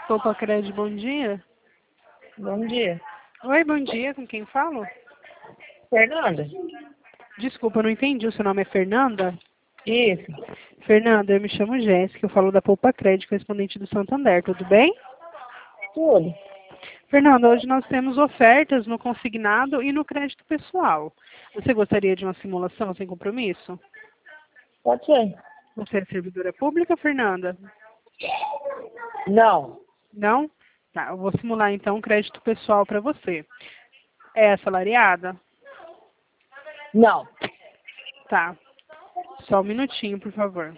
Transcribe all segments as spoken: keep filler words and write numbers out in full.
Poupa Crédito, bom dia. Bom dia. Oi, bom dia, com quem falo? Fernanda? Desculpa, eu não entendi, o seu nome é Fernanda? Isso. Fernanda, eu me chamo Jéssica, eu falo da Poupa Crédito, correspondente do Santander, tudo bem? Tudo. Fernanda, hoje nós temos ofertas no consignado e no crédito pessoal. Você gostaria de uma simulação sem compromisso? Pode ser. Você é servidora pública, Fernanda? Não. Não? Tá, eu vou simular então um crédito pessoal para você. É assalariada? Não. Tá. Só um minutinho, por favor.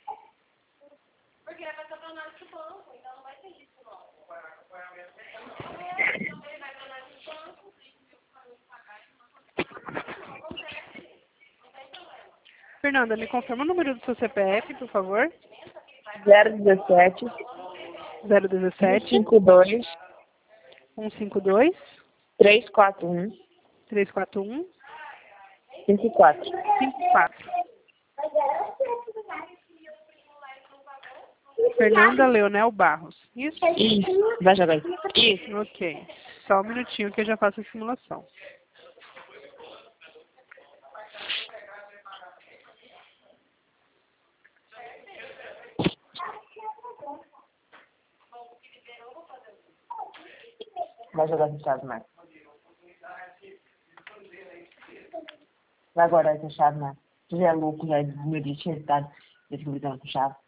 Fernanda, me confirma o número do seu C P F, por favor. zero dezessete, zero dezessete, cinco dois, cento e cinquenta e dois, três quatro um, trezentos e quarenta e um, cinco quatro. cinquenta e quatro. Fernanda Leonel Barros. Isso? Isso. Vai jogar aí. Isso. Ok. Só um minutinho que eu já faço a simulação. Vai jogar essa chave, Marcos. Vai agora essa chave, Marcos. Tu já é louco, já é do meu dia de resultado. Desde que me dão essa chave.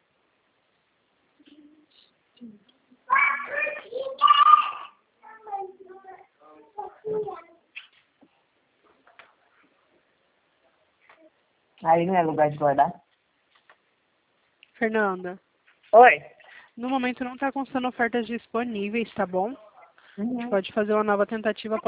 Aí não é lugar de guardar. Fernanda, Oi. no momento não está constando ofertas disponíveis, tá bom? A gente Uhum. pode fazer uma nova tentativa.